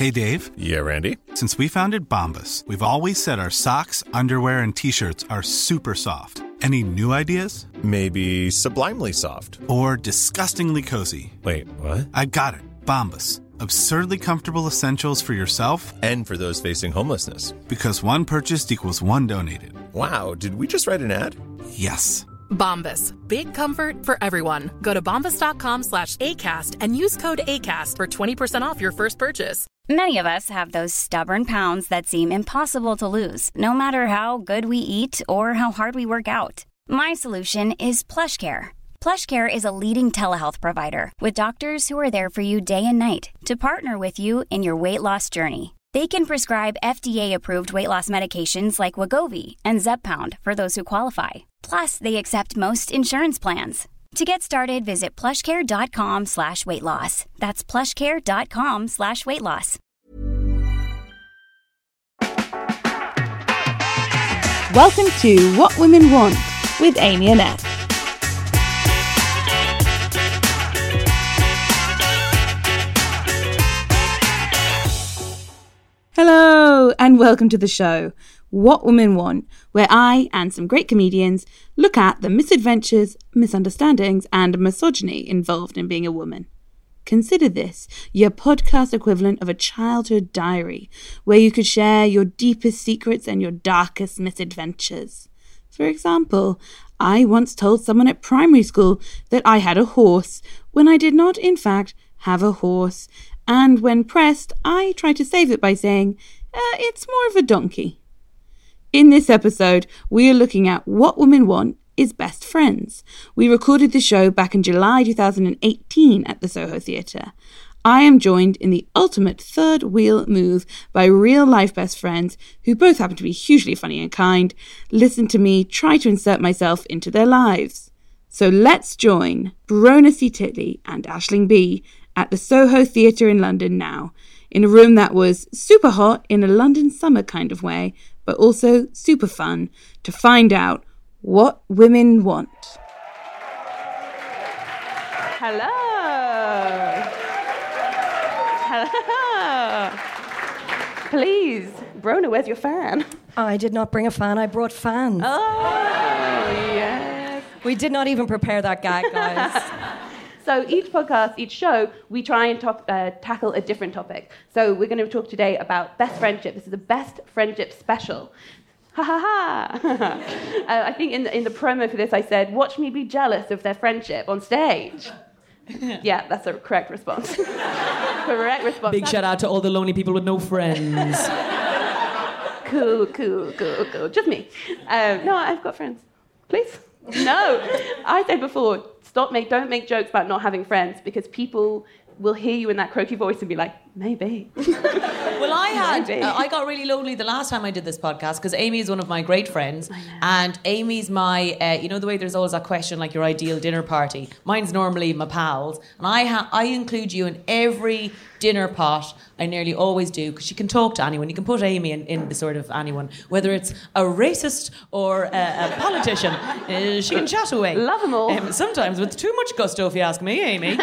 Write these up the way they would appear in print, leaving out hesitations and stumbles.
Hey, Dave. Yeah, Randy? Since we founded Bombas, we've always said our socks, underwear, and T-shirts are super soft. Any new ideas? Maybe sublimely soft. Or disgustingly cozy. Wait, what? I got it. Bombas. Absurdly comfortable essentials for yourself and for those facing homelessness. Because one purchased equals one donated. Wow, did we just write an ad? Yes. Bombas. Big comfort for everyone. Go to bombas.com/ACAST and use code ACAST for 20% off your first purchase. Many of us have those stubborn pounds that seem impossible to lose, no matter how good we eat or how hard we work out. My solution is PlushCare. PlushCare is a leading telehealth provider with doctors who are there for you day and night to partner with you in your weight loss journey. They can prescribe FDA-approved weight loss medications like Wegovy and Zepbound for those who qualify. Plus, they accept most insurance plans. To get started, visit plushcare.com/weightloss. That's plushcare.com/weightloss. Welcome to What Women Want with Amy and Ed. Hello and welcome to the show, What Women Want, where I and some great comedians look at the misadventures, misunderstandings and misogyny involved in being a woman. Consider this your podcast equivalent of a childhood diary, where you could share your deepest secrets and your darkest misadventures. For example, I once told someone at primary school that I had a horse, when I did not, in fact, have a horse. And when pressed, I tried to save it by saying, it's more of a donkey. In this episode, we are looking at What Women Want is Best Friends. We recorded the show back in July 2018 at the Soho Theatre. I am joined in the ultimate third wheel move by real-life best friends who both happen to be hugely funny and kind. Listen to me try to insert myself into their lives. So let's join Brona C. Titley and Aisling B. at the Soho Theatre in London now, in a room that was super hot in a London summer kind of way, but also super fun, to find out what women want. Hello. Hello. Please, Brona, where's your fan? I did not bring a fan, I brought fans. Oh, yes. We did not even prepare that gag, guys. So each podcast, each show, we try and tackle a different topic. So we're going to talk today about best friendship. This is a best friendship special. Ha ha ha! I think in the promo for this I said, watch me be jealous of their friendship on stage. Yeah, that's a correct response. Correct response. Big shout out to all the lonely people with no friends. Cool. Just me. No, I've got friends. Please? No. I said before, don't make jokes about not having friends, because people will hear you in that croaky voice and be like, maybe. Well, I got really lonely the last time I did this podcast because Amy is one of my great friends, and Amy's my, you know the way there's always that question like your ideal dinner party. Mine's normally my pals, and I include you in every dinner pot. I nearly always do, because you can talk to anyone. You can put Amy in the sort of anyone, whether it's a racist or a politician. She can chat away. Love them all. Sometimes with too much gusto, if you ask me, Amy.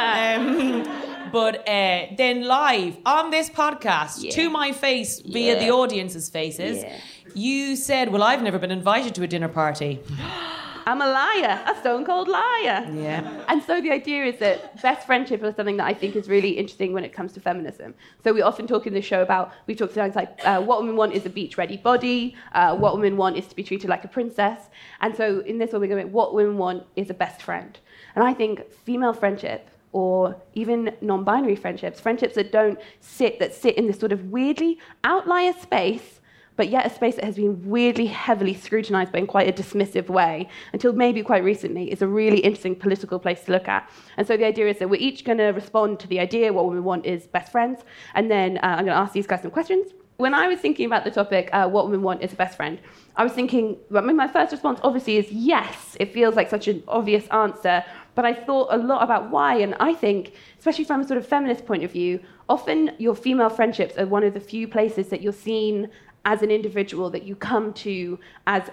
But then live on this podcast, to my face, via the audience's faces, you said, well, I've never been invited to a dinner party. I'm a liar, a stone-cold liar. Yeah. And so the idea is that best friendship is something that I think is really interesting when it comes to feminism. So we often talk in the show about, we talk things like, what women want is a beach-ready body, what women want is to be treated like a princess. And so in this one, we're going, what women want is a best friend. And I think female friendship, or even non-binary friendships that sit in this sort of weirdly outlier space, but yet a space that has been weirdly heavily scrutinized but in quite a dismissive way, until maybe quite recently, is a really interesting political place to look at. And so the idea is that we're each going to respond to the idea, what women want is best friends, and then I'm going to ask these guys some questions. When I was thinking about the topic, what women want is a best friend, I was thinking, my first response obviously is yes, it feels like such an obvious answer, but I thought a lot about why, and I think, especially from a sort of feminist point of view, often your female friendships are one of the few places that you're seen as an individual, that you come to as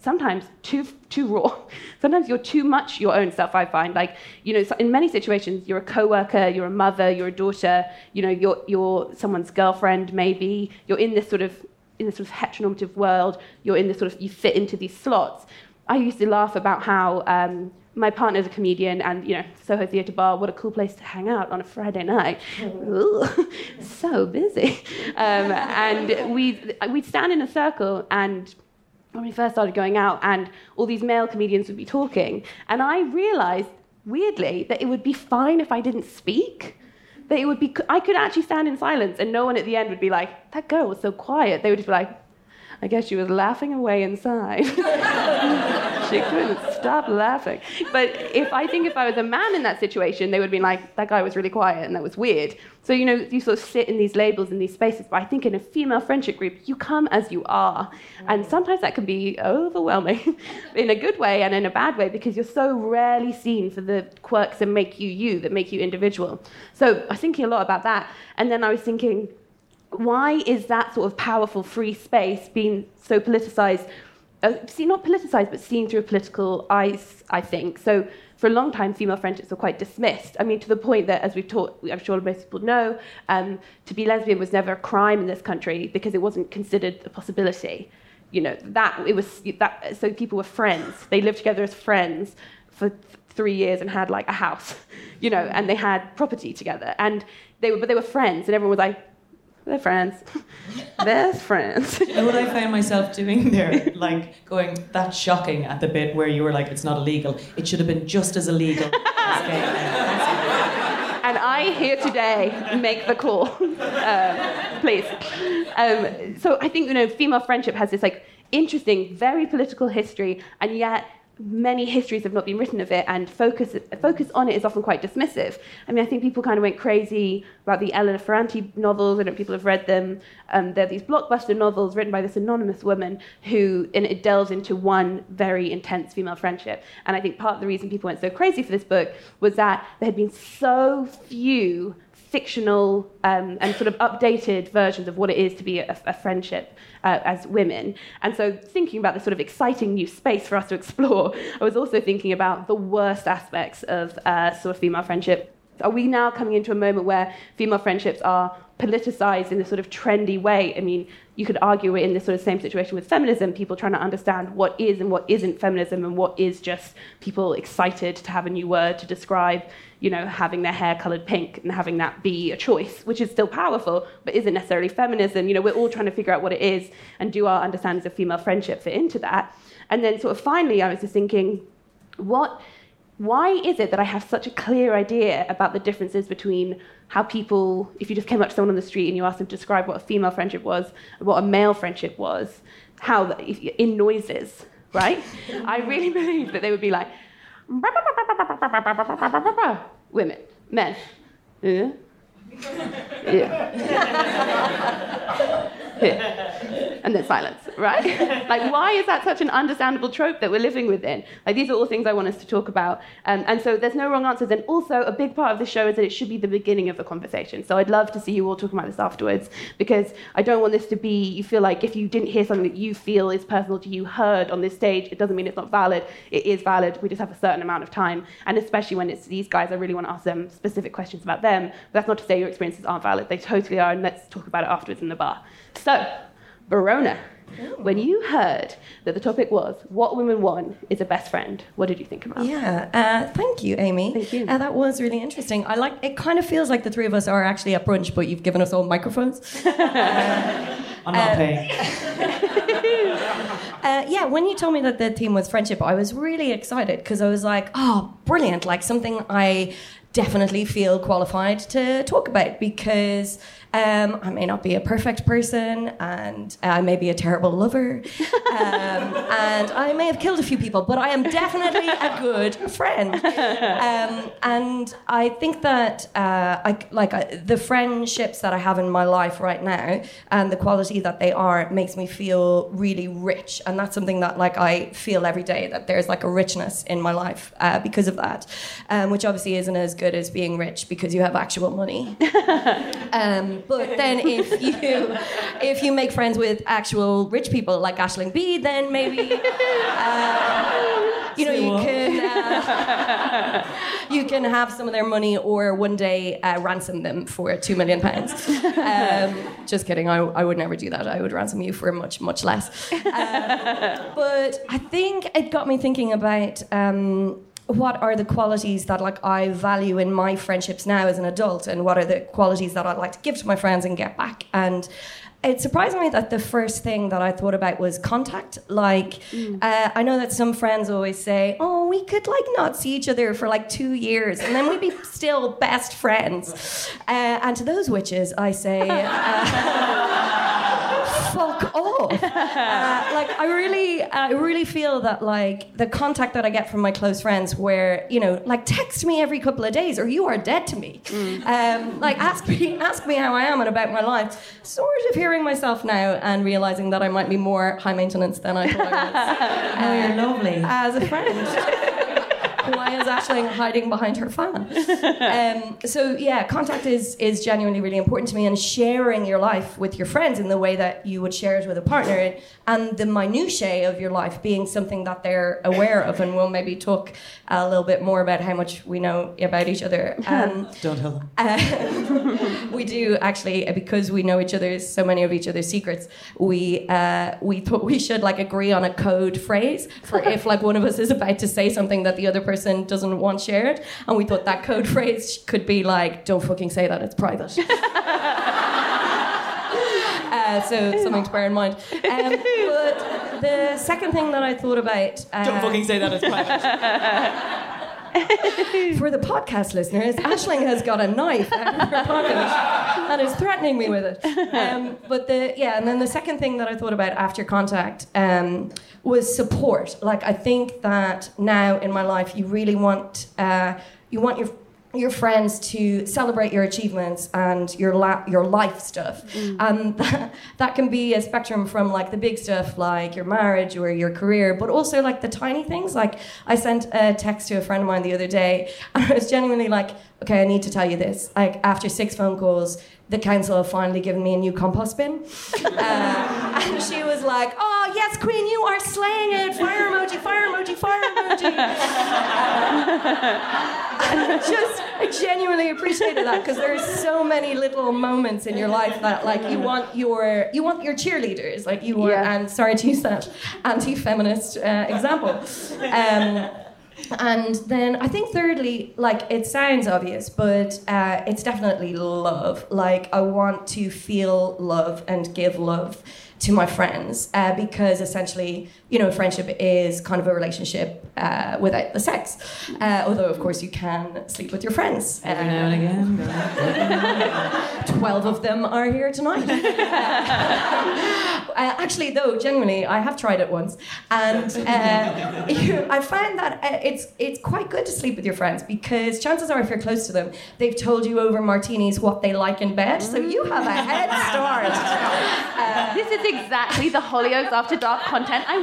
sometimes too raw. Sometimes you're too much your own self, I find. Like, in many situations, you're a coworker, you're a mother, you're a daughter, you're someone's girlfriend, maybe. You're in this sort of heteronormative world. You're in this you fit into these slots. I used to laugh about how my partner's a comedian, and Soho Theatre Bar, what a cool place to hang out on a Friday night. Ooh, so busy. And we'd stand in a circle, and when we first started going out, and all these male comedians would be talking, and I realised, weirdly, that it would be fine if I didn't speak. That I could actually stand in silence, and no one at the end would be like, that girl was so quiet. They would just be like, I guess she was laughing away inside. She couldn't stop laughing. But if I was a man in that situation, they would be like, that guy was really quiet and that was weird. So, you sort of sit in these labels, in these spaces. But I think in a female friendship group, you come as you are. And sometimes that can be overwhelming in a good way and in a bad way, because you're so rarely seen for the quirks that make you, that make you individual. So I was thinking a lot about that. And then I was thinking, why is that sort of powerful free space being so politicized? Not politicized, but seen through a political eyes, I think. So for a long time, female friendships were quite dismissed. I mean, to the point that, as we've taught, I'm sure most people know, to be lesbian was never a crime in this country because it wasn't considered a possibility. So people were friends. They lived together as friends for 3 years and had like a house, and they had property together. And they were friends, and everyone was like, they're friends. Best friends. You know what I found myself doing there? Like going, that's shocking at the bit where you were like, it's not illegal. It should have been just as illegal as gay men. And I here today make the call. Please. So I think, female friendship has this like interesting, very political history, and yet many histories have not been written of it, and focus on it is often quite dismissive. I mean, I think people kind of went crazy about the Elena Ferrante novels. I don't know if people have read them. They're these blockbuster novels written by this anonymous woman and it delves into one very intense female friendship. And I think part of the reason people went so crazy for this book was that there had been so few fictional and sort of updated versions of what it is to be a friendship as women. And so thinking about this sort of exciting new space for us to explore, I was also thinking about the worst aspects of sort of female friendship. Are we now coming into a moment where female friendships are politicized in this sort of trendy way? I mean, you could argue we're in this sort of same situation with feminism, people trying to understand what is and what isn't feminism, and what is just people excited to have a new word to describe, having their hair colored pink and having that be a choice, which is still powerful, but isn't necessarily feminism. We're all trying to figure out what it is, and do our understandings of female friendship fit into that? And then sort of finally, I was just thinking, why is it that I have such a clear idea about the differences between how people, if you just came up to someone on the street and you asked them to describe what a female friendship was, what a male friendship was, in noises, right? I really believe that they would be like, women, men, yeah. And then silence, right? Like, why is that such an understandable trope that we're living within? Like, these are all things I want us to talk about. And so there's no wrong answers. And also, a big part of the show is that it should be the beginning of a conversation. So I'd love to see you all talking about this afterwards, because I don't want this to be, you feel like if you didn't hear something that you feel is personal to you heard on this stage, it doesn't mean it's not valid. It is valid. We just have a certain amount of time. And especially when it's these guys, I really want to ask them specific questions about them. But that's not to say your experiences aren't valid. They totally are. And let's talk about it afterwards in the bar. So, Verona, when you heard that the topic was What Women Want is a Best Friend, what did you think about? Yeah, thank you, Amy. Thank you. That was really interesting. It kind of feels like the three of us are actually at brunch, but you've given us all microphones. I'm not paying. When you told me that the theme was friendship, I was really excited because I was like, oh, brilliant, like something I definitely feel qualified to talk about, because I may not be a perfect person, and I may be a terrible lover, and I may have killed a few people, but I am definitely a good friend. And I think that the friendships that I have in my life right now and the quality that they are makes me feel really rich, and that's something that I feel every day, that there's a richness in my life because of that, which obviously isn't as good good as being rich because you have actual money. But then if you make friends with actual rich people like Aisling Bede, then maybe you can have some of their money, or one day ransom them for £2 million. Just kidding. I would never do that. I would ransom you for much, much less. But I think it got me thinking about what are the qualities that like I value in my friendships now as an adult, and what are the qualities that I'd like to give to my friends and get back. And it surprised me that the first thing that I thought about was contact. Like, I know that some friends always say, oh, we could like not see each other for like 2 years and then we'd be still best friends. And to those witches, I say, fuck off. Like, I really feel that like the contact that I get from my close friends, where, you know, like text me every couple of days or you are dead to me. Like ask me how I am and about my life. Sort of hearing myself now and realizing that I might be more high maintenance than I thought I was. You're lovely. As a friend. Why is Aisling hiding behind her fan? So yeah, contact is genuinely really important to me, and sharing your life with your friends in the way that you would share it with a partner, and the minutiae of your life being something that they're aware of. And we'll maybe talk a little bit more about how much we know about each other. Don't tell them. We do actually, because we know so many of each other's secrets. We thought we should like agree on a code phrase for if like one of us is about to say something that the other person doesn't want shared, and we thought that code phrase could be like, don't fucking say that, it's private. So something to bear in mind. But the second thing that I thought about... don't fucking say that, it's private. For the podcast listeners, Aisling has got a knife out of her pocket and is threatening me with it. And then the second thing that I thought about after contact was support. Like, I think that now in my life, you really want your friends to celebrate your achievements and your life stuff. And that can be a spectrum from like the big stuff like your marriage or your career, but also like the tiny things. Like, I sent a text to a friend of mine the other day and I was genuinely like, okay, I need to tell you this. Like, after 6 phone calls, the council have finally given me a new compost bin. And she was like, oh, yes, Queen, you are slaying it. Fire emoji, fire emoji, fire emoji. I genuinely appreciated that, because there's so many little moments in your life that, like, you want your cheerleaders. Like, you want, and sorry to use that anti-feminist example. And then I think thirdly, like, it sounds obvious, but it's definitely love. Like, I want to feel love and give love to my friends, because essentially, you know, friendship is kind of a relationship without the sex. Although, of course, you can sleep with your friends. Every now and again. 12 of them are here tonight. Actually, though, genuinely, I have tried it once. And I find that it's quite good to sleep with your friends, because chances are, if you're close to them, they've told you over martinis what they like in bed. So you have a head start. This is exactly the Hollyoaks After Dark content I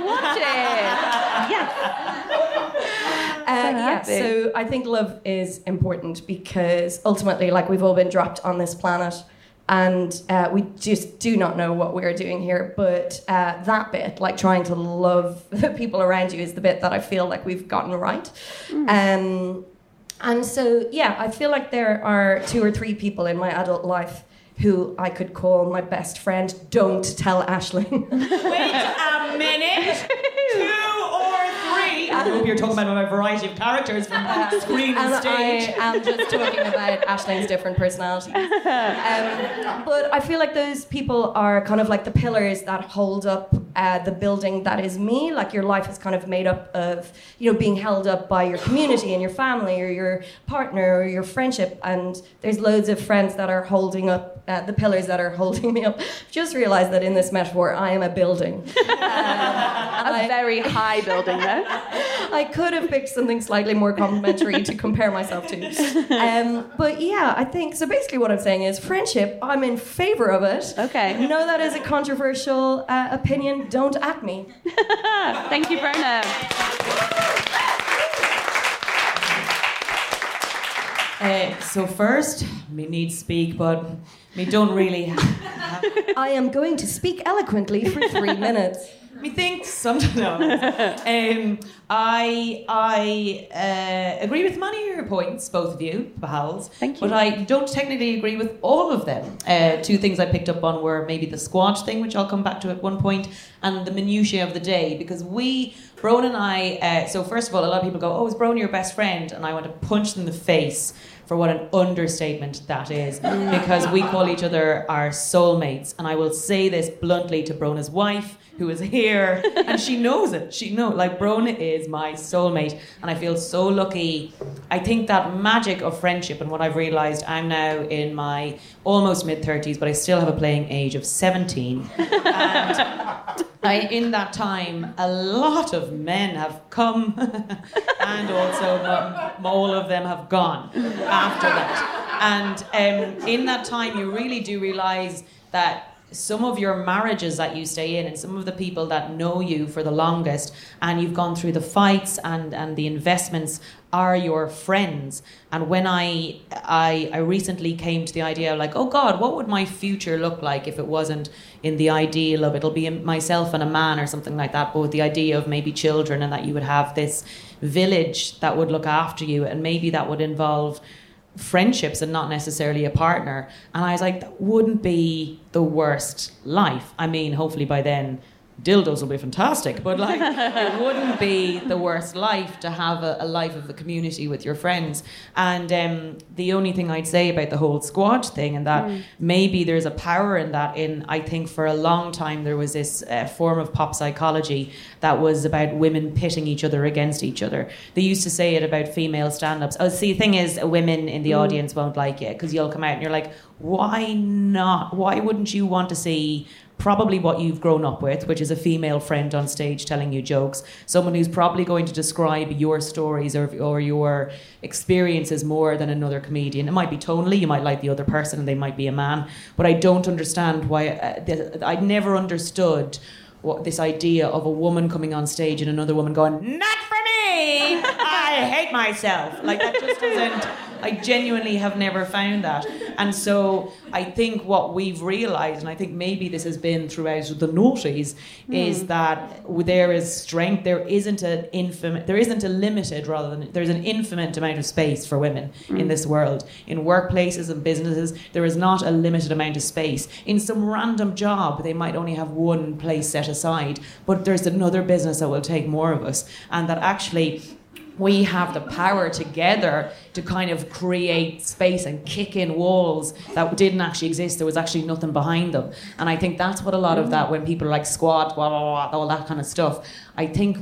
wanted. So I think love is important, because ultimately, like, we've all been dropped on this planet, and we just do not know what we're doing here. But that bit, like trying to love the people around you, is the bit that I feel like we've gotten right. And so, yeah, I feel like there are 2 or 3 people in my adult life who I could call my best friend. Don't tell Aisling. Wait a minute. 2 or 3. I hope you're talking about a variety of characters from screen and stage. I am just talking about Aisling's different personalities. But I feel like those people are kind of like the pillars that hold up the building that is me. Like, your life is kind of made up of, you know, being held up by your community and your family or your partner or your friendship. And there's loads of friends that are holding up the pillars that are holding me up. Just realised that in this metaphor, I am a building. A very high building, though. I could have picked something slightly more complimentary to compare myself to. But yeah, I think, so basically what I'm saying is, friendship, I'm in favour of it. Okay. No, that is a controversial opinion. Don't at me. Thank you, Brona. So first, me need speak, but me don't really have... I am going to speak eloquently for 3 minutes. Me think sometimes. I agree with many of your points, both of you, pals. Thank you. But I don't technically agree with all of them. Two things I picked up on were maybe the squad thing, which I'll come back to at one point, and the minutiae of the day. Because Bron and I, so first of all, a lot of people go, oh, is Bron your best friend? And I want to punch them in the face for what an understatement that is. Because we call each other our soulmates. And I will say this bluntly to Brona's wife, who is here, and she knows it. Brona is my soulmate, and I feel so lucky. I think that magic of friendship, and what I've realised, I'm now in my almost mid-30s, but I still have a playing age of 17. And in that time, a lot of men have come, and also all of them have gone after that. And in that time, you really do realise that some of your marriages that you stay in and some of the people that know you for the longest and you've gone through the fights and the investments are your friends. And when I recently came to the idea of like, oh God, what would my future look like if it wasn't in the ideal of it'll be myself and a man or something like that, but with the idea of maybe children and that you would have this village that would look after you, and maybe that would involve friendships and not necessarily a partner. And I was like, that wouldn't be the worst life. I mean, hopefully by then dildos will be fantastic, but like it wouldn't be the worst life to have a life of a community with your friends. And the only thing I'd say about the whole squad thing, and that maybe there's a power in that, I think for a long time there was this form of pop psychology that was about women pitting each other against each other. They used to say it about female stand-ups. Oh, see, the thing is, women in the audience won't like it because you'll come out and you're like, why not? Why wouldn't you want to see probably what you've grown up with, which is a female friend on stage telling you jokes, someone who's probably going to describe your stories or your experiences more than another comedian. It might be tonally, you might like the other person and they might be a man, but I don't understand why, I'd never understood this idea of a woman coming on stage and another woman going, not for me, I hate myself. Like that just doesn't, I genuinely have never found that. And so I think what we've realised, and I think maybe this has been throughout the noughties, is that there is strength. There isn't an infinite amount of space for women in this world. In workplaces and businesses, there is not a limited amount of space. In some random job, they might only have one place set aside, but there's another business that will take more of us, and that actually we have the power together to kind of create space and kick in walls that didn't actually exist. There was actually nothing behind them. And I think that's what a lot of that, when people are like squad, blah, blah, blah, all that kind of stuff, I think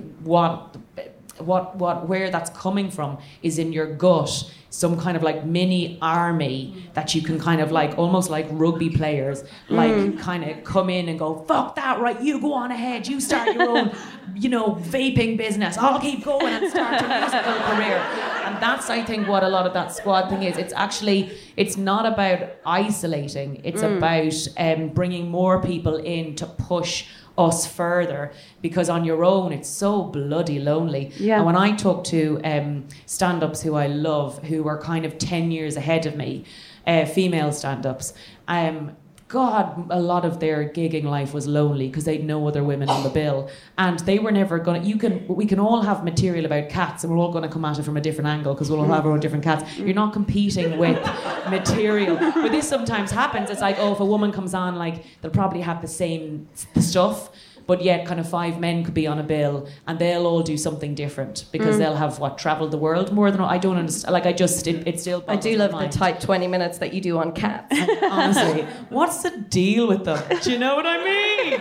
where that's coming from is in your gut, some kind of like mini army that you can kind of like, almost like rugby players, like kind of come in and go, fuck that, right, you go on ahead, you start your own, vaping business, I'll keep going and start a musical career. And that's, I think, what a lot of that squad thing is. It's not about isolating, it's about bringing more people in to push us further, because on your own it's so bloody lonely. And when I talk to stand-ups who I love, who are kind of 10 years ahead of me, female stand-ups, God, a lot of their gigging life was lonely because they'd no other women on the bill, and they were never gonna. We can all have material about cats, and we're all going to come at it from a different angle because we'll all have our own different cats. You're not competing with material, but this sometimes happens. It's like, oh, if a woman comes on, like they'll probably have the same stuff, but yet kind of 5 men could be on a bill and they'll all do something different because they'll have travelled the world more than I don't understand. Like it still. I do love the tight 20 minutes that you do on cats. And honestly, what's the deal with them? Do you know what I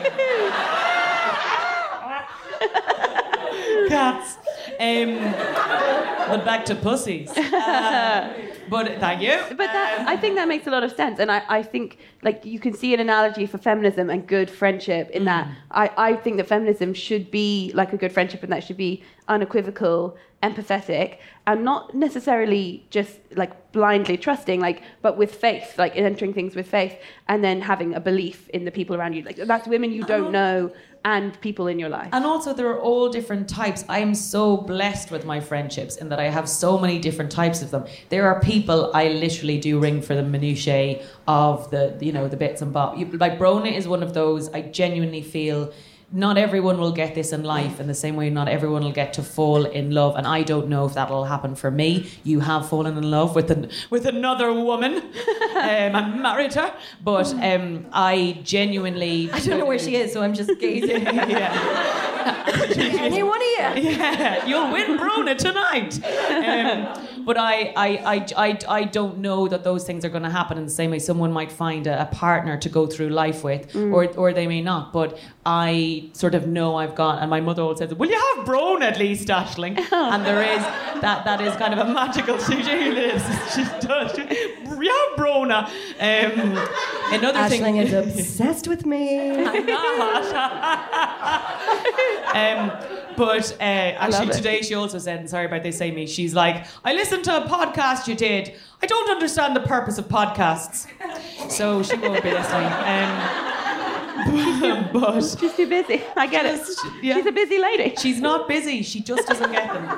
mean? Cats. But back to pussies. But thank you. But I think that makes a lot of sense, and I think like you can see an analogy for feminism and good friendship in that I think that feminism should be like a good friendship, and that should be unequivocal, empathetic, and not necessarily just like blindly trusting, like, but with faith, like entering things with faith, and then having a belief in the people around you. Like that's women you don't know and people in your life. And also there are all different types. I am so blessed with my friendships in that I have so many different types of them. There are people people, I literally do ring for the minutiae of the bits and bobs. Like Brona is one of those. I genuinely feel not everyone will get this in life in the same way not everyone will get to fall in love, and I don't know if that'll happen for me. You have fallen in love with another woman. I married her, but I genuinely... I don't know where she is, so I'm just gazing. Any one of you? Yeah, you'll win Brona tonight. But I don't know that those things are going to happen in the same way. Someone might find a partner to go through life with, or they may not. But I sort of know I've got, and my mother always says, "Will you have Brona at least, Aisling?" And there is that is kind of a magical. She does. You have Brona. Another thing, Aisling is obsessed with me. I'm not. But actually today she also said, and sorry about this, Amy, she's like, I listened to a podcast you did. I don't understand the purpose of podcasts. So she won't be listening. But She's too busy. I get it. Yeah. She's a busy lady. She's not busy. She just doesn't get them.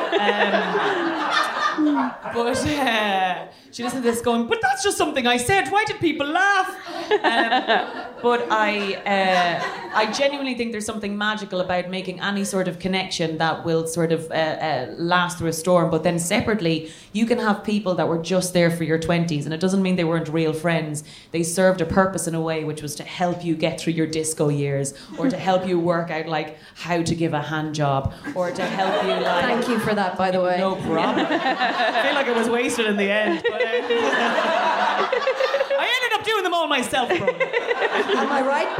But she listened to this going, but that's just something I said. Why did people laugh? But I genuinely think there's something magical about making any sort of connection that will sort of last through a storm. But then separately, you can have people that were just there for your 20s, and it doesn't mean they weren't real friends. They served a purpose in a way, which was to help you get through your disco years, or to help you work out like how to give a hand job, or to help you like... Thank you for that, by the way. No problem. I feel like it was wasted in the end, but I ended up doing them all myself, bro. Am I right,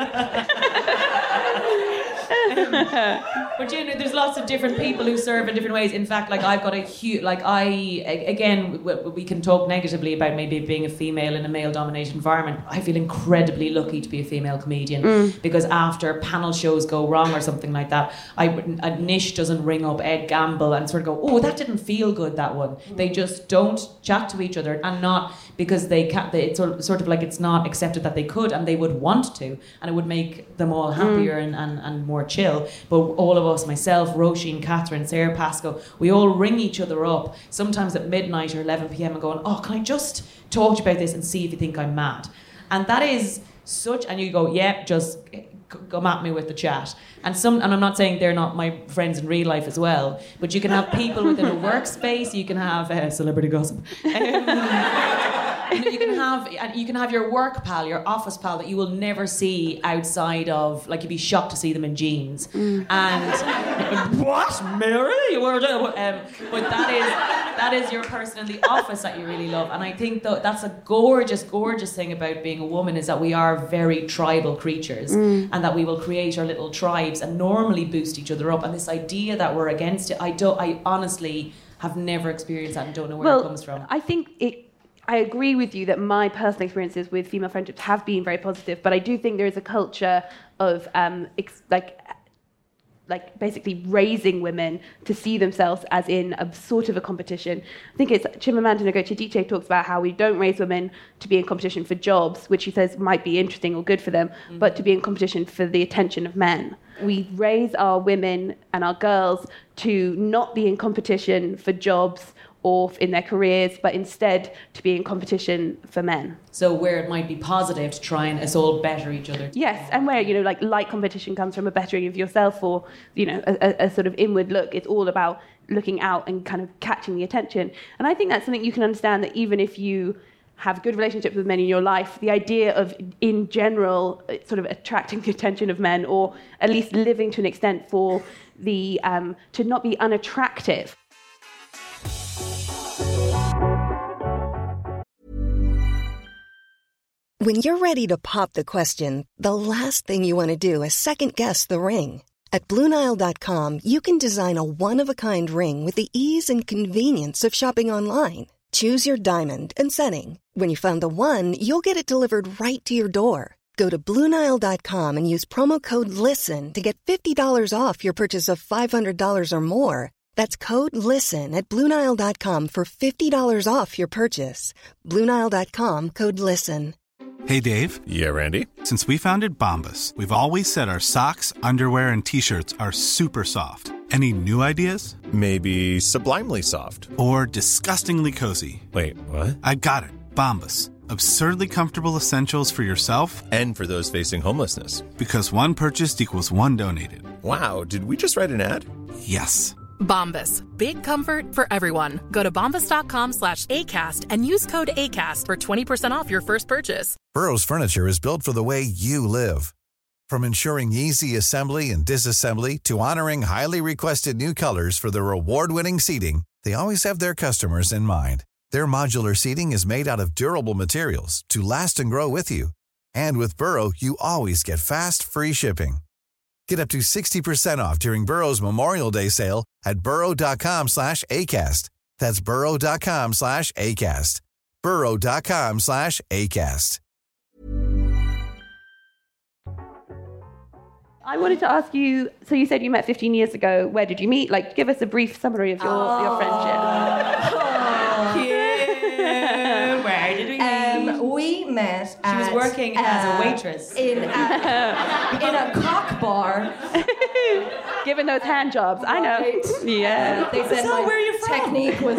babe? But you know, there's lots of different people who serve in different ways. In fact, like I've got a huge, we can talk negatively about maybe being a female in a male-dominated environment. I feel incredibly lucky to be a female comedian because after panel shows go wrong or something like that, a niche doesn't ring up Ed Gamble and sort of go, oh, that didn't feel good, that one. They just don't chat to each other, and not because they can't. It's sort of like it's not accepted that they could, and they would want to, and it would make them all happier and more chill. But all of us, myself, Roisin, Catherine, Sarah Pascoe, we all ring each other up, sometimes at midnight or 11 p.m. and going, oh, can I just talk to you about this and see if you think I'm mad? And that is such, and you go, yeah, just come at me with the chat. And I'm not saying they're not my friends in real life as well, but you can have people within a workspace, you can have celebrity gossip. You can have your work pal, your office pal that you will never see outside of, like, you'd be shocked to see them in jeans. And what, Mary? But that is your person in the office that you really love. And I think that's a gorgeous, gorgeous thing about being a woman, is that we are very tribal creatures, and that we will create our little tribes and normally boost each other up. And this idea that we're against it, I honestly have never experienced that and don't know where it comes from. I think I agree with you that my personal experiences with female friendships have been very positive, but I do think there is a culture of like basically raising women to see themselves as in a sort of a competition. I think it's Chimamanda Ngozi Adichie talks about how we don't raise women to be in competition for jobs, which she says might be interesting or good for them, but to be in competition for the attention of men. We raise our women and our girls to not be in competition for jobs or in their careers, but instead to be in competition for men. So where it might be positive to try and us all better each other. Yes, and where, like competition comes from a bettering of yourself, or, a sort of inward look. It's all about looking out and kind of catching the attention. And I think that's something you can understand, that even if you have good relationships with men in your life, the idea of, in general, sort of attracting the attention of men, or at least living to an extent for the, to not be unattractive. When you're ready to pop the question, the last thing you want to do is second-guess the ring. At BlueNile.com, you can design a one-of-a-kind ring with the ease and convenience of shopping online. Choose your diamond and setting. When you find the one, you'll get it delivered right to your door. Go to BlueNile.com and use promo code LISTEN to get $50 off your purchase of $500 or more. That's code LISTEN at BlueNile.com for $50 off your purchase. BlueNile.com, code LISTEN. Hey, Dave. Yeah, Randy. Since we founded Bombas, we've always said our socks, underwear, and T-shirts are super soft. Any new ideas? Maybe sublimely soft. Or disgustingly cozy? Wait, what? I got it. Bombas. Absurdly comfortable essentials for yourself And for those facing homelessness. because one purchased equals one donated. Wow, did we just write an ad? Yes. Bombas. Big comfort for everyone. Go to bombas.com/ACAST and use code ACAST for 20% off your first purchase. Burrow's furniture is built for the way you live. From ensuring easy assembly and disassembly to honoring highly requested new colors for their award-winning seating, they always have their customers in mind. Their modular seating is made out of durable materials to last and grow with you. And with Burrow, you always get fast, free shipping. Get up to 60% off during Burrow's Memorial Day sale at burrow.com/ACAST. That's burrow.com/ACAST. burrow.com/ACAST. I wanted to ask you, so you said you met 15 years ago. Where did you meet? Like, give us a brief summary of your friendship. Where did we meet? We met She was working as a waitress. in a cock bar. Given those hand jobs, I know. Right. Yeah. They said So my where are you from? technique was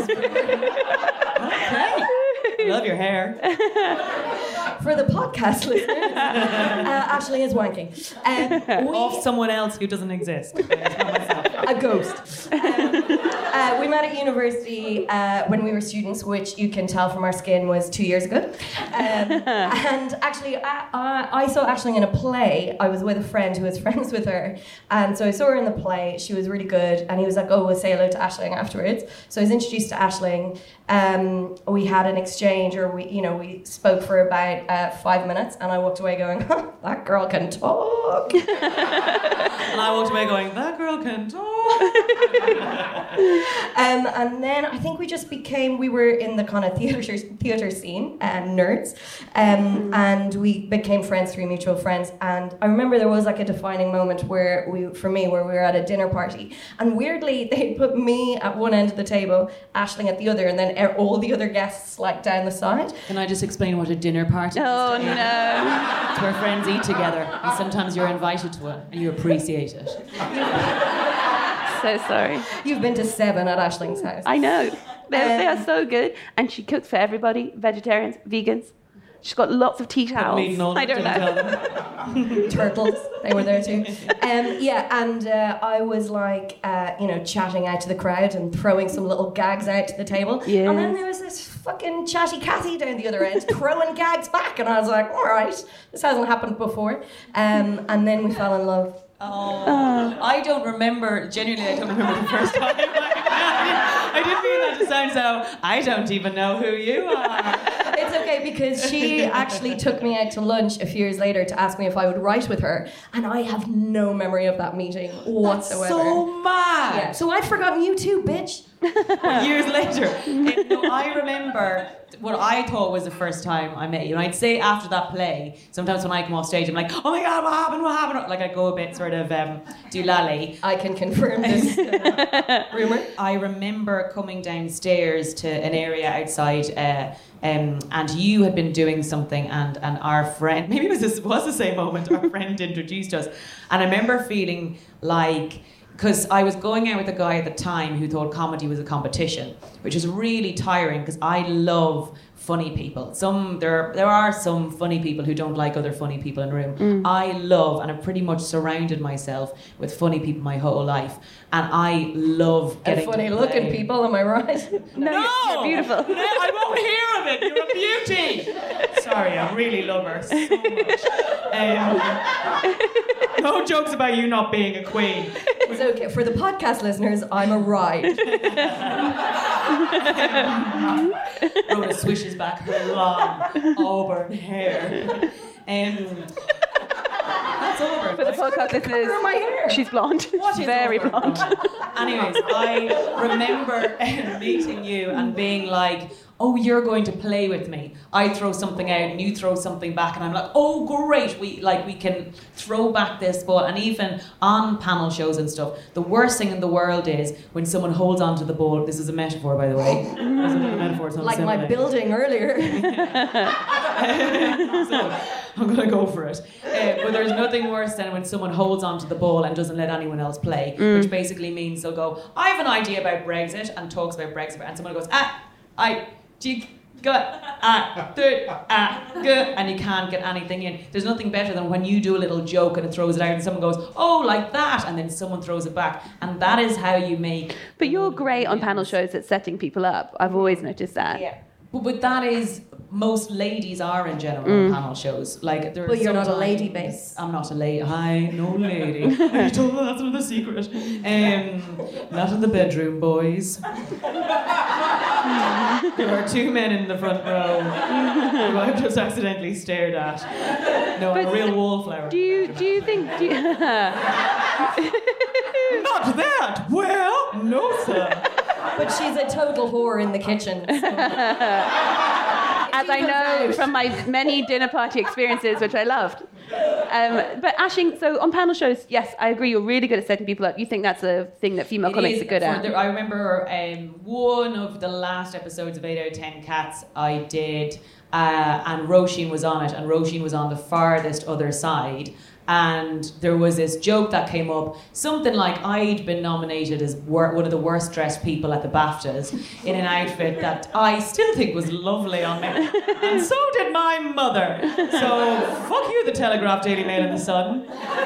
Love your hair. for the podcast listeners. Ashley is wanking. Off someone else who doesn't exist. It's not myself. A ghost. We met at university when we were students, which you can tell from our skin was 2 years ago. And actually, I saw Aisling in a play. I was with a friend who was friends with her. And so I saw her in the play. She was really good. And he was like, oh, we'll say hello to Aisling afterwards. So I was introduced to Aisling. We had an exchange, or we spoke for about 5 minutes. And I walked away going, huh, that girl can talk. And I walked away going, that girl can talk. And then I think we were in the kind of theatre scene, nerds, and we became friends through mutual friends. And I remember there was like a defining moment where we were at a dinner party, and weirdly they put me at one end of the table, Aisling at the other, and then all the other guests like down the side. Can I just explain what a dinner party is? Oh, no. It's where friends eat together, and sometimes you're invited to it, and you appreciate it. So sorry. You've been to 7 at Aisling's house. I know. They are so good. And she cooks for everybody, vegetarians, vegans. She's got lots of tea towels. I don't know. Turtles, they were there too. I was like, chatting out to the crowd and throwing some little gags out to the table. Yeah. And then there was this fucking chatty Cathy down the other end throwing gags back, and I was like, all right, this hasn't happened before. And then we fell in love. I don't remember, genuinely I don't remember the first time. I didn't mean that to sound so, I don't even know who you are. It's okay, because she actually took me out to lunch a few years later to ask me if I would write with her, and I have no memory of that meeting whatsoever. That's so mad. Yeah. So I've forgotten you too, bitch. Years later. I remember what I thought was the first time I met you. And I'd say after that play, sometimes when I come off stage, I'm like, oh my God, what happened? Like I go a bit sort of doolally. I can confirm this rumour. I remember coming downstairs to an area outside and you had been doing something, and our friend, maybe it was the same moment, our friend introduced us. And I remember feeling like, because I was going out with a guy at the time who thought comedy was a competition, which is really tiring because I love funny people. There are some funny people who don't like other funny people in the room. I love, and I've pretty much surrounded myself with funny people my whole life, and I love getting funny looking people, am I right? No, you're beautiful. No, I won't hear of it. You're a beauty. Sorry, I really love her so much. No jokes about you not being a queen. It's okay. For the podcast listeners, I'm a ride. Rhoda swishes back her long auburn hair. That's over. For the podcast listeners, my hair. she's blonde. What is very over? blonde. Anyways, I remember meeting you and being like, oh, you're going to play with me. I throw something out and you throw something back, and I'm like, oh, great, we can throw back this ball. And even on panel shows and stuff, the worst thing in the world is when someone holds onto the ball. This is a metaphor, by the way. This is a metaphor, like my building earlier. So I'm going to go for it. But there's nothing worse than when someone holds onto the ball and doesn't let anyone else play, which basically means they'll go, I have an idea about Brexit, and talks about Brexit, and someone goes, and you can't get anything in. There's nothing better than when you do a little joke and it throws it out and someone goes, oh, like that, and then someone throws it back. And that is how you make... But you're great on panel shows at setting people up. I've always noticed that. Yeah. But that is... Most ladies are in general on panel shows. Like, but you're not a lady, base. I'm not a lady. Hi, no lady. I told her that's another secret. Not in the bedroom, boys. There are 2 men in the front row who I've just accidentally stared at. No, I'm a real wallflower. Do you think... Not that! Well, no, sir. But she's a total whore in the kitchen. So. As I know from my many dinner party experiences, which I loved. But Aisling, so on panel shows, yes, I agree, you're really good at setting people up. You think that's a thing that female comics are good at? I remember one of the last episodes of 8 out of 10 Cats I did, and Roisin was on it, and Roisin was on the farthest other side. And there was this joke that came up, something like I'd been nominated as one of the worst dressed people at the BAFTAs in an outfit that I still think was lovely on me. And so did my mother. So fuck you, the Telegraph, Daily Mail and the Sun.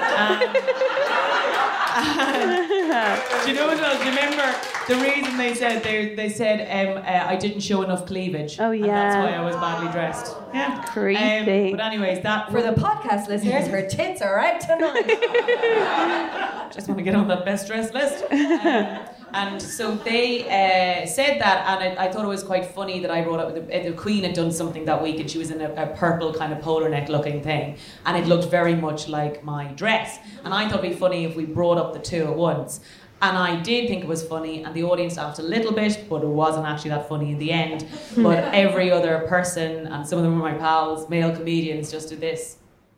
Do you know what else? Do you remember the reason they said I didn't show enough cleavage? Oh yeah. And that's why I was badly dressed. Yeah. Creepy. But anyways, that for the podcast listeners, her tits are out tonight. Just want to get on that best dressed list. And so they said that, and I thought it was quite funny that I brought up the Queen had done something that week, and she was in a purple kind of polar neck looking thing, and it looked very much like my dress. And I thought it'd be funny if we brought up the two at once. And I did think it was funny, and the audience laughed a little bit, but it wasn't actually that funny in the end. But every other person, and some of them were my pals, male comedians, just did this.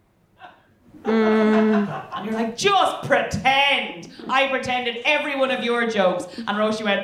And you're like, just pretend. I pretended every one of your jokes, and Roisin went,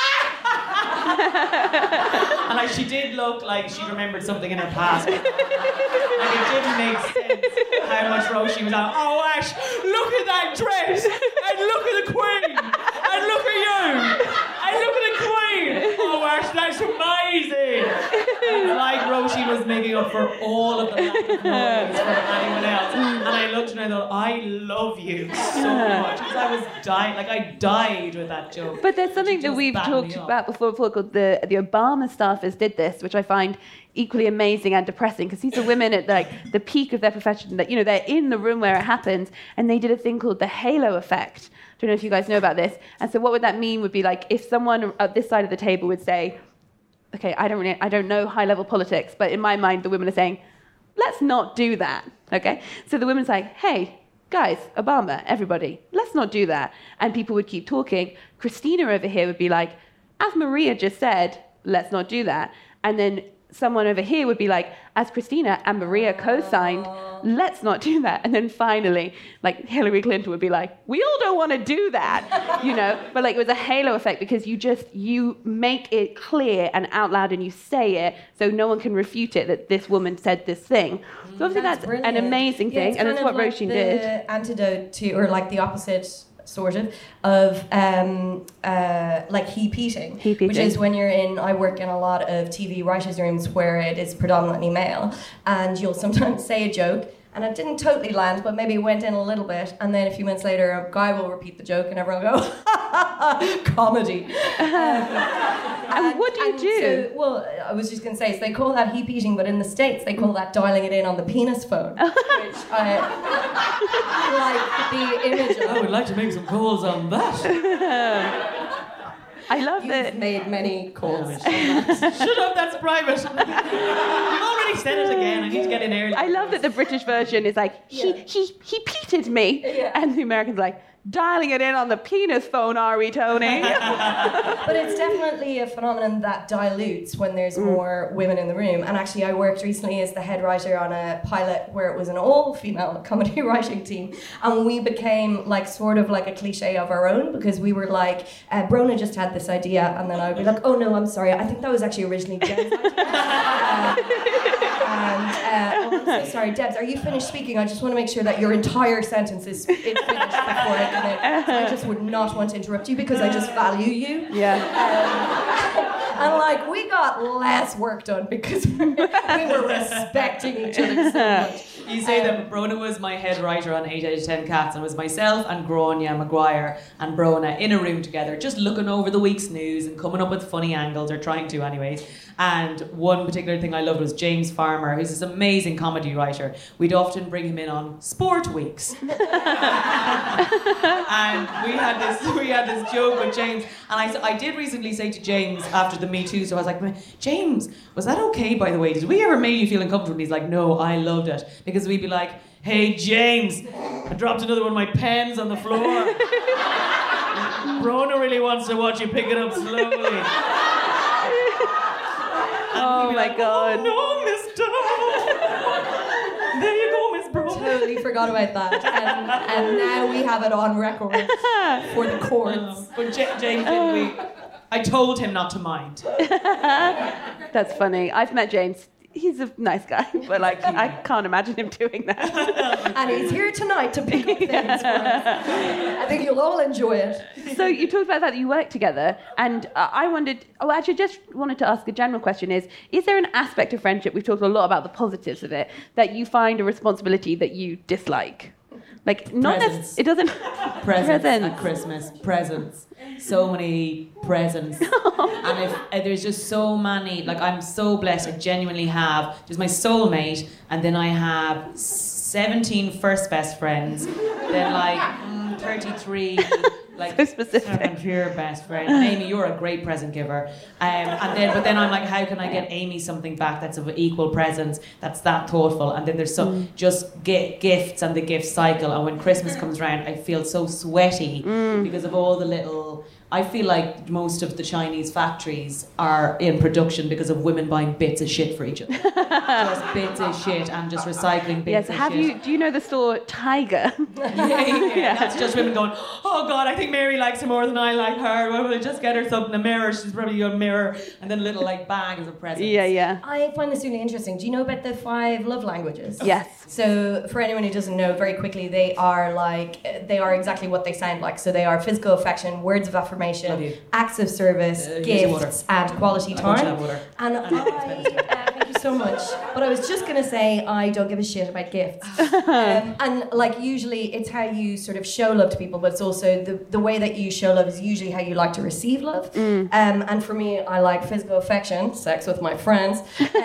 and she did look like she remembered something in her past. Like, it didn't make sense how much Roisin was on. Oh, Ash, look at that dress, and look at the Queen, and look at you, and look at the Queen. Oh, Ash, that's amazing. And like Roisin was making up for all of the lack of noise from anyone else. And I looked and I thought, I love you so much. Because I was dying, like I died with that joke. But there's something that we've talked about before called the Obama staffers did this, which I find equally amazing and depressing, because these are women at like the peak of their profession, that, you know, they're in the room where it happens, and they did a thing called the halo effect. I don't know if you guys know about this. And so what would that mean would be like if someone at this side of the table would say, okay, I don't know high-level politics, but in my mind, the women are saying, let's not do that, okay? So the women's like, hey, guys, Obama, everybody, let's not do that. And people would keep talking. Christina over here would be like, as Maria just said, let's not do that. And then someone over here would be like, as Christina and Maria co-signed, let's not do that. And then finally, like Hillary Clinton would be like, we all don't want to do that, you know? But like it was a halo effect, because you make it clear and out loud, and you say it so no one can refute it that this woman said this thing. So obviously that's an amazing thing, and it's what Roisin did. The antidote to, or like the opposite sort of like heap eating, which is when you're in, I work in a lot of TV writers' rooms where it is predominantly male, and you'll sometimes say a joke and it didn't totally land, but maybe went in a little bit, and then a few minutes later a guy will repeat the joke and everyone will go, comedy. And what do you do? So, well, I was just going to say, so they call that heap eating, but in the States they call that dialing it in on the penis phone, which I like the image of. I would like to make some calls on that. I love that. You've made many calls. Shut up, that's private. You've already said it again. I need to get in early. I love that the British version is like, he peated me. Yeah. And the American's like, dialing it in on the penis phone, are we, Tony? But it's definitely a phenomenon that dilutes when there's more women in the room. And actually, I worked recently as the head writer on a pilot where it was an all-female comedy writing team, and we became like sort of like a cliche of our own, because we were like, Brona just had this idea, and then I would be like, oh no, I'm sorry, I think that was actually originally Deb's idea. I'm so sorry, Debs, are you finished speaking? I just want to make sure that your entire sentence is finished before I come in. I just would not want to interrupt you because I just value you. Yeah. And like, we got less work done because we were respecting each other so much. You say that Brona was my head writer on 8 out of 10 Cats, and it was myself and Grania Maguire and Brona in a room together, just looking over the week's news and coming up with funny angles, or trying to anyways. And one particular thing I loved was James Farmer, who's this amazing comedy writer. We'd often bring him in on sport weeks. And we had this joke with James, and I did recently say to James after the Me Too, so I was like, James, was that okay, by the way? Did we ever make you feel uncomfortable? And he's like, no, I loved it. Because we'd be like, hey, James, I dropped another one of my pens on the floor. Brona really wants to watch you pick it up slowly. Oh my God. Oh no, Mister. There you go, Miss Brona. Totally forgot about that. And now we have it on record for the courts. But James, I told him not to mind. That's funny. I've met James. He's a nice guy, but like I can't imagine him doing that. And he's here tonight to pick up things for us. I think you'll all enjoy it. So you talked about that you work together, and I wondered, actually just wanted to ask a general question is there an aspect of friendship, we've talked a lot about the positives of it, that you find a responsibility that you dislike? Like, not Presents. it doesn't... Presents at Christmas. Presents. So many presents. And if there's just so many, like, I'm so blessed. I genuinely have, there's my soulmate, and then I have 17 first best friends, then like 33 like so specific. Pure best friend. And Amy, you're a great present giver. But then I'm like, how can I get Amy something back that's of equal presence, that's that thoughtful? And then there's some just gifts and the gift cycle. And when Christmas comes around, I feel so sweaty because of all the little. I feel like most of the Chinese factories are in production because of women buying bits of shit for each other. Just bits of shit and just recycling bits of shit. Do you know the store Tiger? Yeah. That's just women going, oh God, I think Mary likes her more than I like her. Well, we'll just get her something, a mirror. She's probably got a mirror. And then a little like bag as a present. Yeah. I find this really interesting. Do you know about the 5 love languages? Yes. So for anyone who doesn't know, very quickly, they are exactly what they sound like. So they are physical affection, words of affirmation, acts of service, gifts, and quality time. And thank you so much. But I was just going to say, I don't give a shit about gifts. And like usually it's how you sort of show love to people, but it's also the way that you show love is usually how you like to receive love. And for me, I like physical affection, sex with my friends,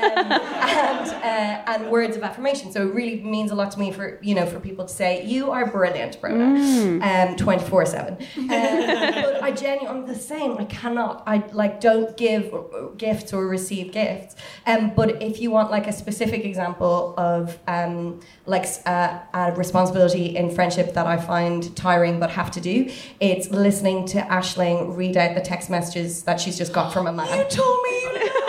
and words of affirmation. So it really means a lot to me for people to say, you are brilliant, Brona, 24/7. But I'm the same. I cannot. I don't give gifts or receive gifts. But if you want like a specific example of a responsibility in friendship that I find tiring but have to do, it's listening to Aisling read out the text messages that she's just got from a man. You told me you laughed.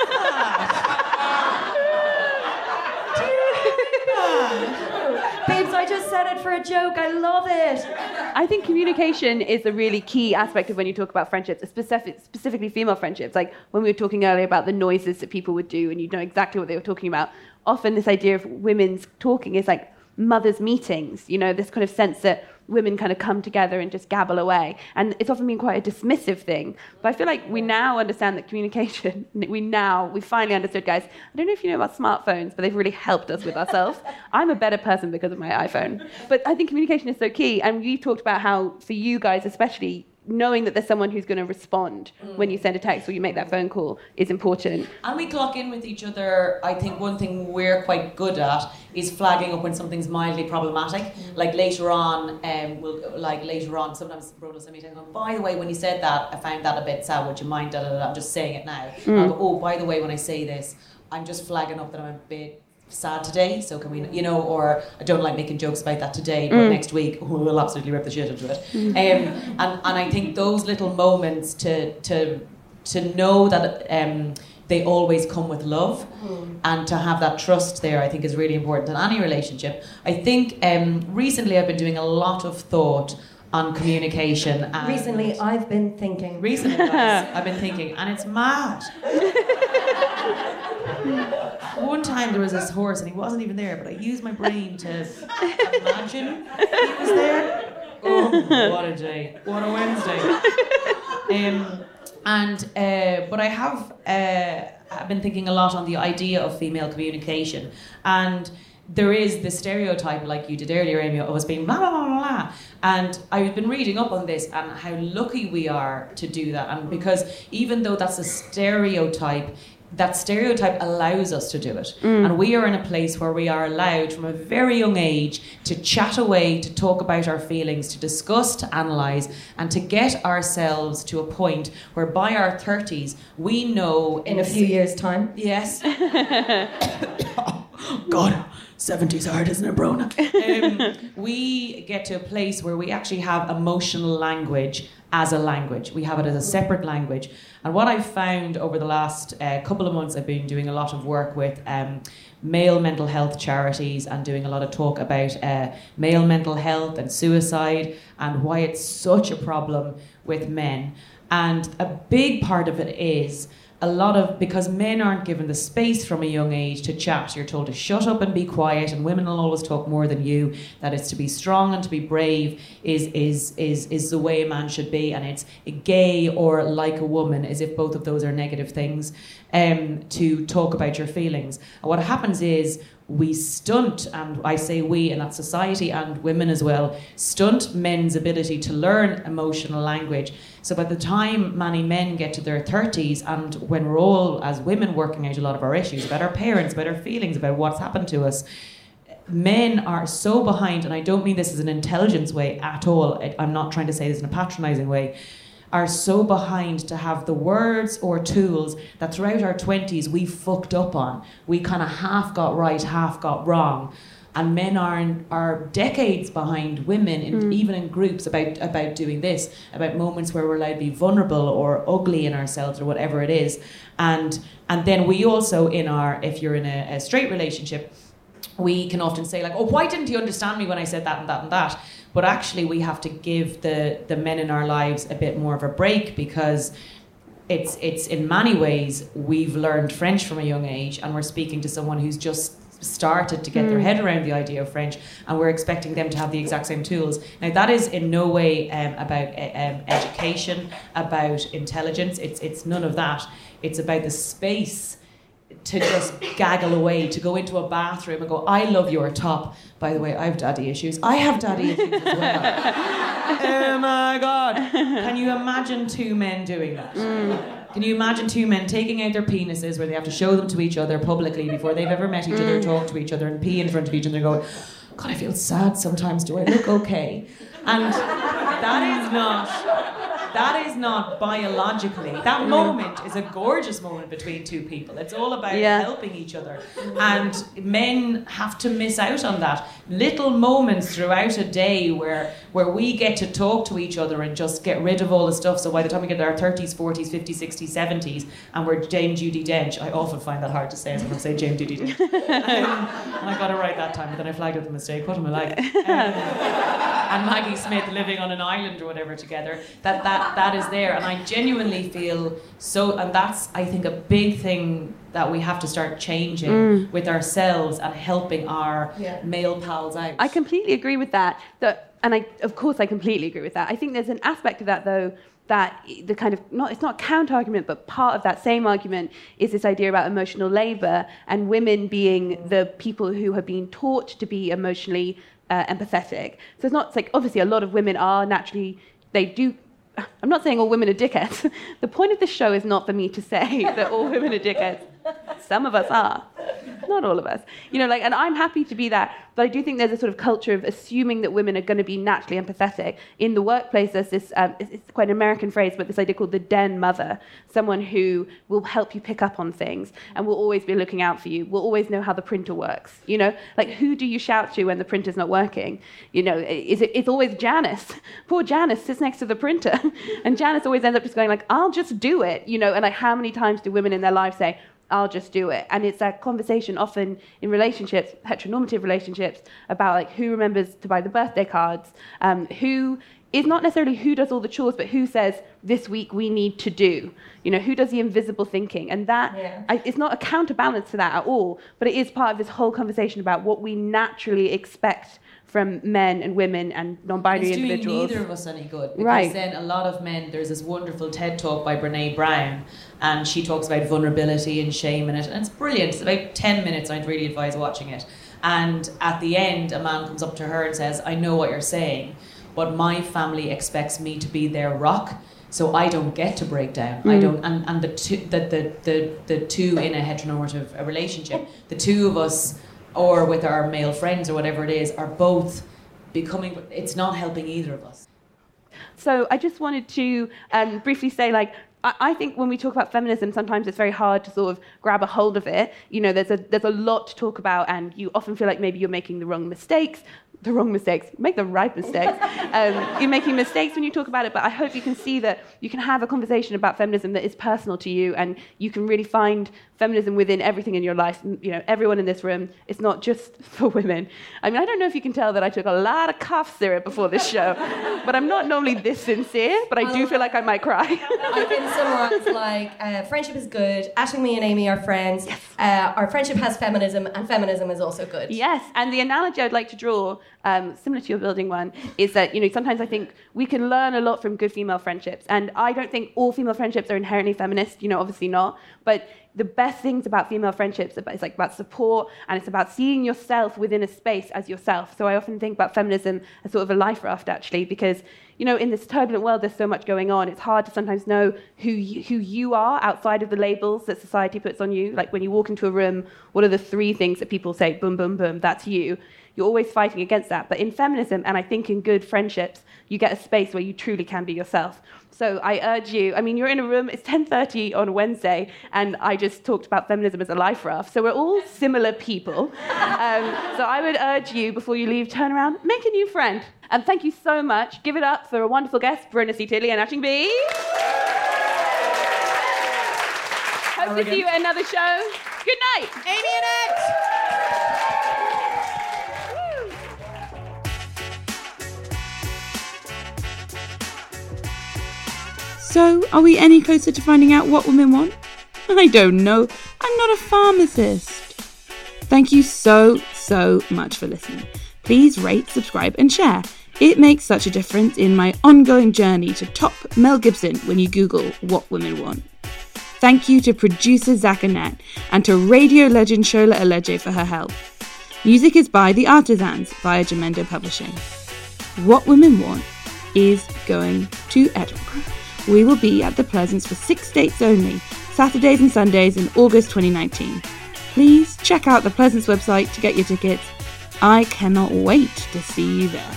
Babes, I just said it for a joke. I love it. I think communication is a really key aspect of when you talk about friendships, specifically female friendships. Like when we were talking earlier about the noises that people would do, and you know exactly what they were talking about. Often this idea of women's talking is like mothers' meetings, this kind of sense that women kind of come together and just gabble away. And it's often been quite a dismissive thing. But I feel like we now understand that communication, we finally understood, guys. I don't know if you know about smartphones, but they've really helped us with ourselves. I'm a better person because of my iPhone. But I think communication is so key. And we've talked about how, for you guys especially, knowing that there's someone who's going to respond when you send a text or you make that phone call is important. And we clock in with each other. I think one thing we're quite good at is flagging up when something's mildly problematic. Like later on, sometimes Brona will send me a text going, by the way, when you said that, I found that a bit sad. Would you mind? I'm just saying it now. I'll go, oh, by the way, when I say this, I'm just flagging up that I'm a bit sad today, so can we, you know, or I don't like making jokes about that today, but next week we'll absolutely rip the shit into it. And I think those little moments to know that they always come with love, and to have that trust there, I think is really important in any relationship. I think recently I've been doing a lot of thought on communication. And recently I've been thinking. Recently, guys, I've been thinking, and it's mad. One time there was this horse and he wasn't even there, but I used my brain to imagine he was there. Oh, what a day. What a Wednesday. But I have I've been thinking a lot on the idea of female communication, and there is the stereotype, like you did earlier, Amy, of us being blah, blah, blah, blah, blah. And I've been reading up on this and how lucky we are to do that. And because even though that's a stereotype, that stereotype allows us to do it. And we are in a place where we are allowed from a very young age to chat away, to talk about our feelings, to discuss, to analyse, and to get ourselves to a point where by our 30s, we know... In a few years' time. Yes. God, 70's hard, isn't it, Brona? We get to a place where we actually have emotional language as a language. We have it as a separate language. And what I've found over the last couple of months, I've been doing a lot of work with male mental health charities and doing a lot of talk about male mental health and suicide and why it's such a problem with men. And a big part of it is because men aren't given the space from a young age to chat. You're told to shut up and be quiet, and women will always talk more than you, that it's to be strong and to be brave is the way a man should be, and it's gay or like a woman, as if both of those are negative things, to talk about your feelings. And what happens is we stunt, and I say we, and that's society and women as well, stunt men's ability to learn emotional language. So by the time many men get to their 30s, and when we're all, as women, working out a lot of our issues about our parents, about our feelings, about what's happened to us, men are so behind, and I don't mean this as an intelligence way at all, I'm not trying to say this in a patronising way, are so behind to have the words or tools that throughout our 20s we fucked up on. We kind of half got right, half got wrong. And men are decades behind women, even in groups, about doing this, about moments where we're allowed to be vulnerable or ugly in ourselves or whatever it is. And then we also, if you're in a straight relationship, we can often say like, oh, why didn't you understand me when I said that and that and that? But actually we have to give the men in our lives a bit more of a break, because it's in many ways we've learned French from a young age, and we're speaking to someone who's just started to get their head around the idea of French, and we're expecting them to have the exact same tools. Now that is in no way about education, about intelligence. It's none of that. It's about the space to just gaggle away, to go into a bathroom and go, I love your top. By the way, I have daddy issues. I have daddy issues as well. Oh my God. Can you imagine two men doing that? Can you imagine two men taking out their penises where they have to show them to each other publicly before they've ever met each other, talk to each other and pee in front of each other and going, God, I feel sad sometimes. Do I look okay? And that is not biologically. That moment is a gorgeous moment between two people. It's all about helping each other. And men have to miss out on that. Little moments throughout a day where we get to talk to each other and just get rid of all the stuff. So by the time we get to our 30s, 40s, 50s, 60s, 70s, and we're Dame Judi Dench, I often find that hard to say, so I'm going to say Dame Judi Dench. And I got it right that time, but then I flagged up the mistake. What am I like? And Maggie Smith living on an island or whatever together, that is there. And I genuinely feel so, and that's, I think, a big thing that we have to start changing with ourselves and helping our male pals out. I completely agree with that. Of course I completely agree with that. I think there's an aspect of that, though, that the kind of, it's not a counter-argument, but part of that same argument is this idea about emotional labour and women being the people who have been taught to be emotionally empathetic. So it's like, obviously a lot of women are naturally, they do, I'm not saying all women are dickheads. The point of this show is not for me to say that all women are dickheads. Some of us are. Not all of us. And I'm happy to be that, but I do think there's a sort of culture of assuming that women are going to be naturally empathetic. In the workplace, there's this, it's quite an American phrase, but this idea called the den mother, someone who will help you pick up on things and will always be looking out for you, will always know how the printer works. Like, who do you shout to when the printer's not working? It's always Janice. Poor Janice sits next to the printer, and Janice always ends up just going like, I'll just do it, and like, how many times do women in their life say, I'll just do it? And it's that conversation often in relationships, heteronormative relationships, about like who remembers to buy the birthday cards, who is not necessarily who does all the chores, but who says, this week we need to do, who does the invisible thinking. And that, it's not a counterbalance to that at all, but it is part of this whole conversation about what we naturally expect from men and women and non-binary individuals. It's doing neither of us any good. Because right. Then a lot of men, there's this wonderful TED talk by Brene Brown, and she talks about vulnerability and shame in it, and it's brilliant. It's about 10 minutes, I'd really advise watching it. And at the end, a man comes up to her and says, I know what you're saying, but my family expects me to be their rock, so I don't get to break down. I don't, and the two in a heteronormative relationship, the two of us, or with our male friends or whatever it is, are both becoming, it's not helping either of us. So I just wanted to briefly say, like, I think when we talk about feminism, sometimes it's very hard to sort of grab a hold of it. There's a lot to talk about, and you often feel like maybe you're making the wrong mistakes. Make the right mistakes. You're making mistakes when you talk about it, but I hope you can see that you can have a conversation about feminism that is personal to you, and you can really find feminism within everything in your life. Everyone in this room, it's not just for women. I mean, I don't know if you can tell that I took a lot of cough syrup before this show, but I'm not normally this sincere, but I do feel like I might cry. I can summarize like, friendship is good, Aisling, me and Amy are friends, yes. Our friendship has feminism, and feminism is also good. Yes, and the analogy I'd like to draw, similar to your building one, is that sometimes I think we can learn a lot from good female friendships, and I don't think all female friendships are inherently feminist, obviously not, but the best things about female friendships is like about support, and it's about seeing yourself within a space as yourself. So I often think about feminism as sort of a life raft, actually, because in this turbulent world there's so much going on. It's hard to sometimes know who you are outside of the labels that society puts on you. Like when you walk into a room, what are the 3 things that people say, boom, boom, boom, that's you. You're always fighting against that. But in feminism, and I think in good friendships, you get a space where you truly can be yourself. So I urge you, you're in a room, it's 10:30 on Wednesday, and I just talked about feminism as a life raft. So we're all similar people. So I would urge you, before you leave, turn around, make a new friend. And thank you so much. Give it up for a wonderful guest, Brynna C. Tilley and Aisling Bea. Hope to see you at another show. Good night. Amy and Ed. So, are we any closer to finding out what women want? I don't know. I'm not a pharmacist. Thank you so much for listening. Please rate, subscribe, and share. It makes such a difference in my ongoing journey to top Mel Gibson when you Google what women want. Thank you to producer Zach Annette and to radio legend Shola Alege for her help. Music is by The Artisans via Jamendo Publishing. What Women Want is going to Edinburgh. We will be at the Pleasance for 6 dates only, Saturdays and Sundays in August 2019. Please check out the Pleasance website to get your tickets. I cannot wait to see you there.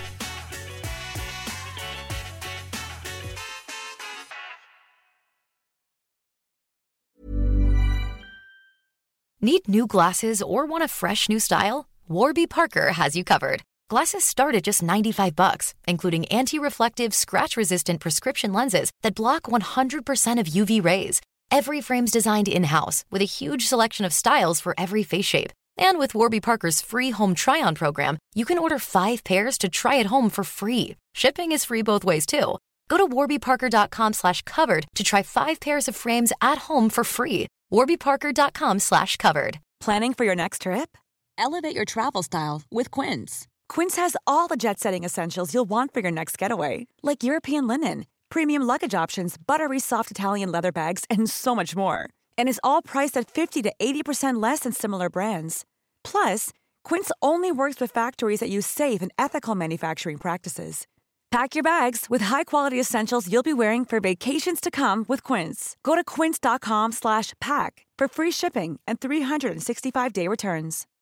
Need new glasses or want a fresh new style? Warby Parker has you covered. Glasses start at just $95, including anti-reflective, scratch-resistant prescription lenses that block 100% of UV rays. Every frame's designed in-house with a huge selection of styles for every face shape. And with Warby Parker's free home try-on program, you can order 5 pairs to try at home for free. Shipping is free both ways, too. Go to warbyparker.com/covered to try 5 pairs of frames at home for free. warbyparker.com/covered. Planning for your next trip? Elevate your travel style with Quince. Quince has all the jet-setting essentials you'll want for your next getaway, like European linen, premium luggage options, buttery soft Italian leather bags, and so much more. And is all priced at 50 to 80% less than similar brands. Plus, Quince only works with factories that use safe and ethical manufacturing practices. Pack your bags with high-quality essentials you'll be wearing for vacations to come with Quince. Go to quince.com/pack for free shipping and 365-day returns.